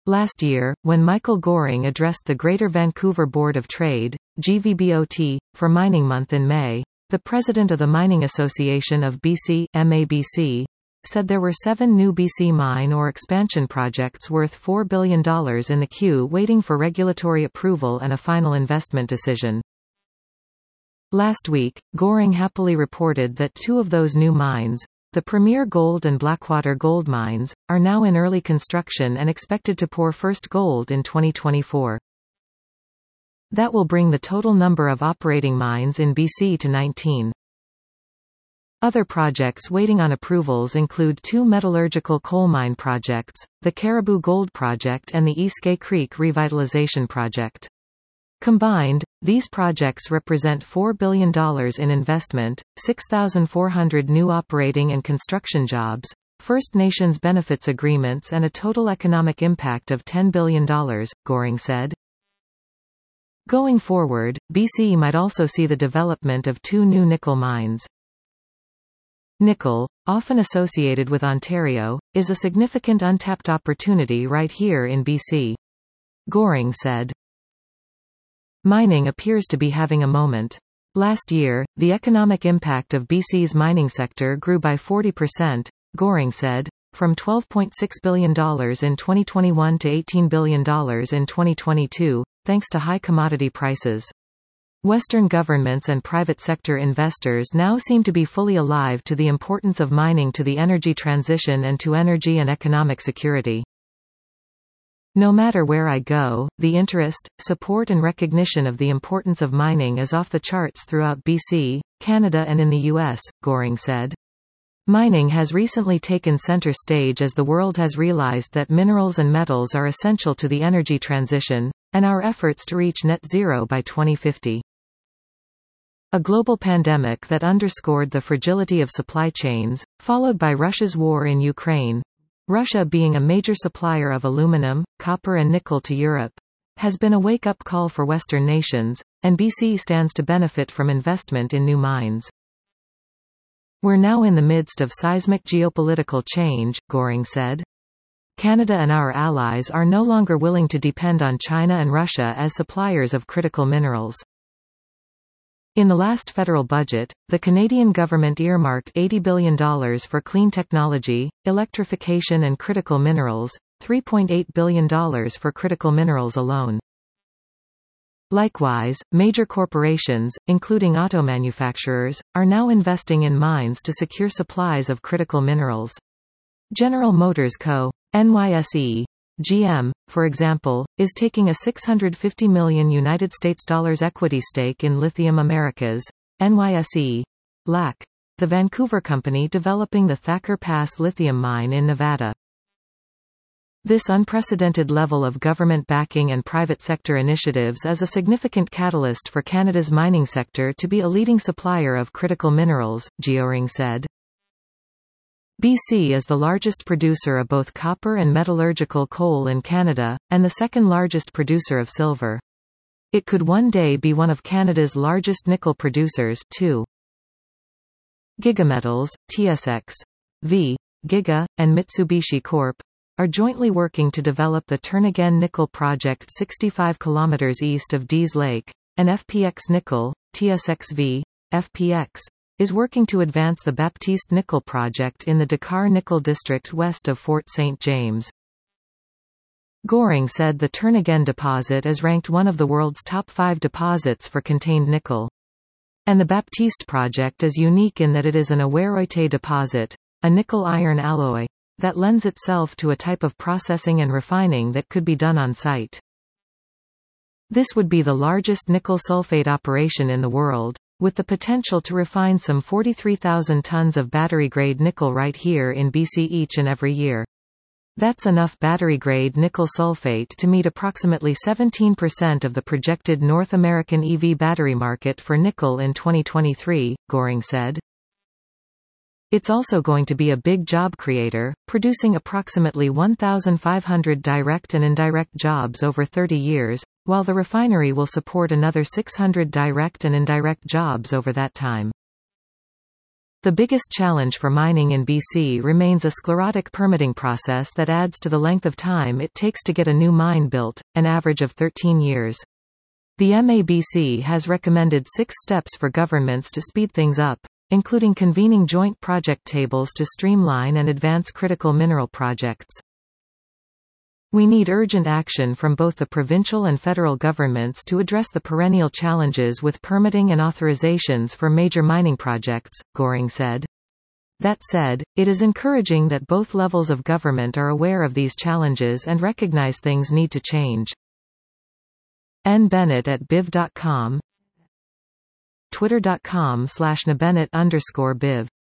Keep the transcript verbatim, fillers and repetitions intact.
Last year, when Michael Goring addressed the Greater Vancouver Board of Trade, G V B O T, for Mining Month in May, the president of the Mining Association of B C, M A B C, said there were seven new B C mine or expansion projects worth four billion dollars in the queue waiting for regulatory approval and a final investment decision. Last week, Goring happily reported that two of those new mines, the Premier Gold and Blackwater Gold mines, are now in early construction and expected to pour first gold in twenty twenty-four. That will bring the total number of operating mines in B C to nineteen. Other projects waiting on approvals include two metallurgical coal mine projects, the Caribou Gold Project and the Eskay Creek Revitalization Project. Combined, these projects represent four billion dollars in investment, six thousand four hundred new operating and construction jobs, First Nations benefits agreements and a total economic impact of ten billion dollars, Goring said. Going forward, B C might also see the development of two new nickel mines. Nickel, often associated with Ontario, is a significant untapped opportunity right here in B C. Goring said. Mining appears to be having a moment. Last year, the economic impact of B C's mining sector grew by forty percent, Goring said, from twelve point six billion dollars in twenty twenty-one to eighteen billion dollars in twenty twenty-two, thanks to high commodity prices. Western governments and private sector investors now seem to be fully alive to the importance of mining to the energy transition and to energy and economic security. No matter where I go, the interest, support and recognition of the importance of mining is off the charts throughout B C, Canada and in the U S, Goring said. Mining has recently taken center stage as the world has realized that minerals and metals are essential to the energy transition, and our efforts to reach net zero by twenty fifty. A global pandemic that underscored the fragility of supply chains, followed by Russia's war in Ukraine, Russia being a major supplier of aluminum, copper and nickel to Europe, has been a wake-up call for Western nations, and B C stands to benefit from investment in new mines. We're now in the midst of seismic geopolitical change, Goring said. Canada and our allies are no longer willing to depend on China and Russia as suppliers of critical minerals. In the last federal budget, the Canadian government earmarked eighty billion dollars for clean technology, electrification and critical minerals, three point eight billion dollars for critical minerals alone. Likewise, major corporations, including auto manufacturers, are now investing in mines to secure supplies of critical minerals. General Motors Co., N Y S E, G M, for example, is taking a six hundred fifty million United States dollars equity stake in Lithium Americas, N Y S E, L A C, the Vancouver company developing the Thacker Pass lithium mine in Nevada. This unprecedented level of government backing and private sector initiatives is a significant catalyst for Canada's mining sector to be a leading supplier of critical minerals, Goring said. B C is the largest producer of both copper and metallurgical coal in Canada, and the second largest producer of silver. It could one day be one of Canada's largest nickel producers, too. Gigametals, T S X V, Giga, and Mitsubishi Corp are jointly working to develop the Turnagain Nickel Project sixty-five kilometers east of Dease Lake, and F P X Nickel, T S X V, F P X, is working to advance the Baptiste Nickel Project in the Dakar Nickel District west of Fort Saint James. Goring said the Turnagain deposit is ranked one of the world's top five deposits for contained nickel. And the Baptiste project is unique in that it is an awaroite deposit, a nickel-iron alloy, that lends itself to a type of processing and refining that could be done on site. This would be the largest nickel sulfate operation in the world, with the potential to refine some forty-three thousand tons of battery-grade nickel right here in B C each and every year. That's enough battery-grade nickel sulfate to meet approximately seventeen percent of the projected North American E V battery market for nickel in twenty twenty-three, Goring said. It's also going to be a big job creator, producing approximately one thousand five hundred direct and indirect jobs over thirty years, while the refinery will support another six hundred direct and indirect jobs over that time. The biggest challenge for mining in B C remains a sclerotic permitting process that adds to the length of time it takes to get a new mine built, an average of thirteen years. The M A B C has recommended six steps for governments to speed things up, including convening joint project tables to streamline and advance critical mineral projects. We need urgent action from both the provincial and federal governments to address the perennial challenges with permitting and authorizations for major mining projects, Goring said. That said, it is encouraging that both levels of government are aware of these challenges and recognize things need to change. N Bennett at biv dot com, twitter dot com slash nbennett underscore biv.